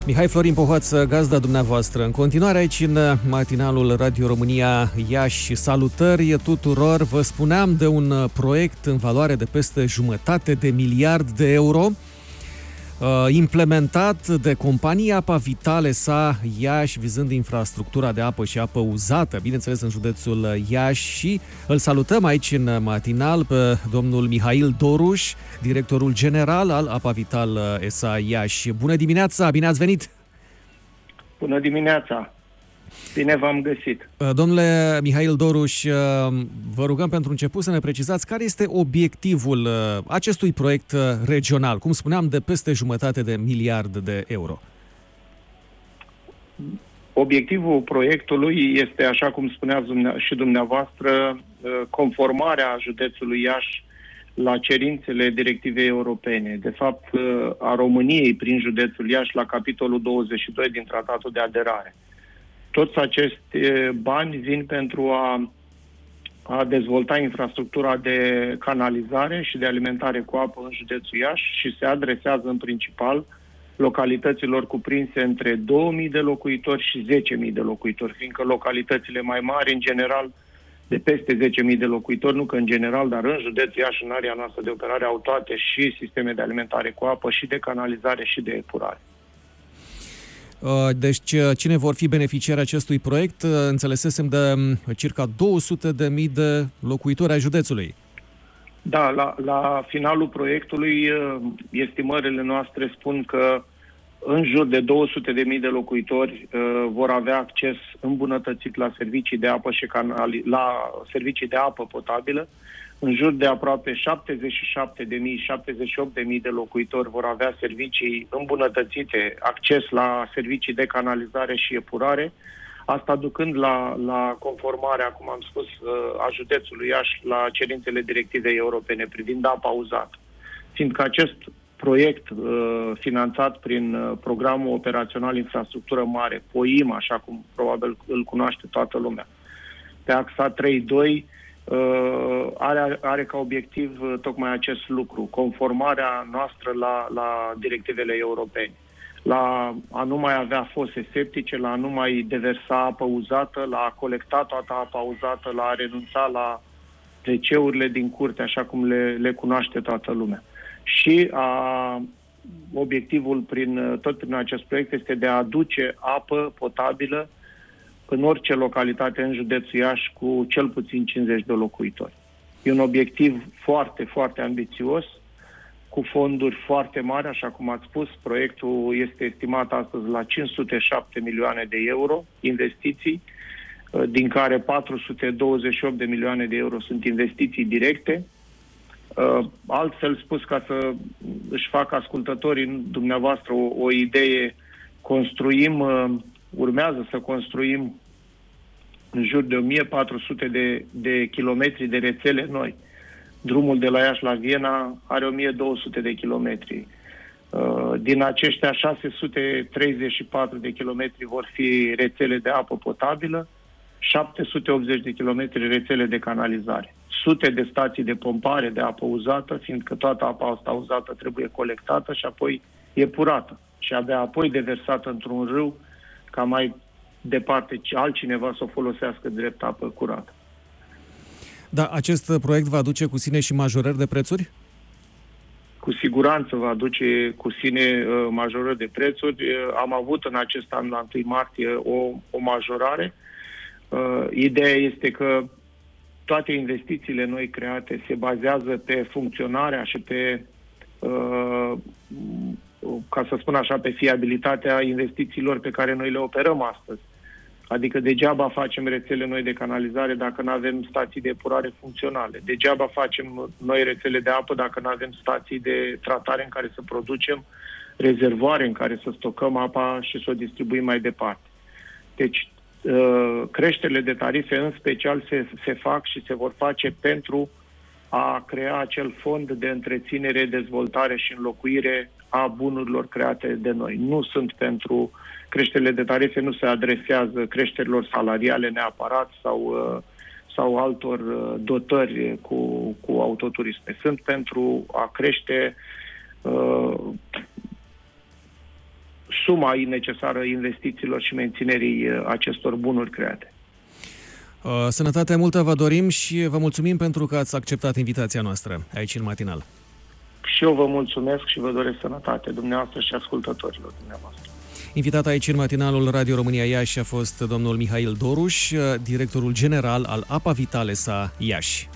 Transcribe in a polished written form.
Mihai Florin Pohoață, gazda dumneavoastră. În continuare aici în matinalul Radio România Iași. Salutări tuturor! Vă spuneam de un proiect în valoare de peste 1,5 miliard de euro, implementat de compania Apa Vitale S.A. Iași, vizând infrastructura de apă și apă uzată, bineînțeles în județul Iași, și îl salutăm aici în matinal pe domnul Mihail Doruș, directorul general al Apa Vitale S.A. Iași. Bună dimineața, bine ați venit! Bună dimineața! Bine v-am găsit! Domnule Mihail Doruș, vă rugăm pentru început să ne precizați care este obiectivul acestui proiect regional, cum spuneam, de peste 1,5 miliard de euro. Obiectivul proiectului este, așa cum spuneați și dumneavoastră, conformarea județului Iași la cerințele directivei europene, de fapt a României prin județul Iași la capitolul 22 din Tratatul de Aderare. Toți acești bani vin pentru a dezvolta infrastructura de canalizare și de alimentare cu apă în județul Iași și se adresează în principal localităților cuprinse între 2000 de locuitori și 10.000 de locuitori, fiindcă localitățile mai mari, în general, de peste 10.000 de locuitori, nu că în general, dar în județul Iași, în area noastră de operare, au toate și sisteme de alimentare cu apă, și de canalizare, și de epurare. Deci, cine vor fi beneficiari acestui proiect? Înțelesesem de circa 200.000 de locuitori ai județului. Da, la finalul proiectului, estimările noastre spun că în jur de 200.000 de locuitori vor avea acces îmbunătățit la servicii de apă și la servicii de apă potabilă. În jur de aproape 78.000 de locuitori vor avea servicii îmbunătățite, acces la servicii de canalizare și epurare, asta ducând la conformarea, cum am spus, a județului Iași la cerințele directivei europene privind apa uzată. Fiindcă acest proiect finanțat prin programul operațional Infrastructură Mare, POIM, așa cum probabil îl cunoaște toată lumea, pe axa 3.2, are ca obiectiv tocmai acest lucru, conformarea noastră la directivele europene, la a nu mai avea fose septice, la a nu mai deversa apă uzată, la a colecta toată apa uzată, la a renunța la WC-urile din curte, așa cum le cunoaște toată lumea. Și obiectivul tot prin acest proiect este de a aduce apă potabilă în orice localitate în județul Iași cu cel puțin 50 de locuitori. E un obiectiv foarte, foarte ambițios, cu fonduri foarte mari, așa cum ați spus. Proiectul este estimat astăzi la 507 milioane de euro investiții, din care 428 de milioane de euro sunt investiții directe. Altfel spus, ca să își facă ascultătorii dumneavoastră o idee, urmează să construim în jur de 1400 de kilometri de rețele noi. Drumul de la Iași la Viena are 1200 de kilometri. Din aceștia, 634 de kilometri vor fi rețele de apă potabilă, 780 de kilometri rețele de canalizare. Sute de stații de pompare de apă uzată, fiindcă toată apa asta uzată trebuie colectată și apoi epurată și abia apoi deversată într-un râu ca mai departe altcineva să o folosească drept apă curată. Da, acest proiect va aduce cu sine și majorări de prețuri? Cu siguranță va aduce cu sine majorări de prețuri. Am avut în acest an, la 1 martie, o majorare. Ideea este că toate investițiile noi create se bazează pe funcționarea și pe, ca să spun așa, pe fiabilitatea investițiilor pe care noi le operăm astăzi. Adică degeaba facem rețele noi de canalizare dacă nu avem stații de epurare funcționale. Degeaba facem noi rețele de apă dacă nu avem stații de tratare în care să producem, rezervoare în care să stocăm apa și să o distribuim mai departe. Deci, creșterile de tarife în special se fac și se vor face pentru a crea acel fond de întreținere, dezvoltare și înlocuire a bunurilor create de noi. Nu sunt pentru creșterile de tarife, nu se adresează creșterilor salariale neapărat sau altor dotări cu autoturisme. Sunt pentru a crește suma necesară investițiilor și menținerii acestor bunuri create. Sănătate multă vă dorim și vă mulțumim pentru că ați acceptat invitația noastră aici în matinal. Și eu vă mulțumesc și vă doresc sănătate dumneavoastră și ascultătorilor dumneavoastră. Invitat aici în matinalul Radio România Iași a fost domnul Mihail Doruș, directorul general al Apa Vitale S.A. Iași.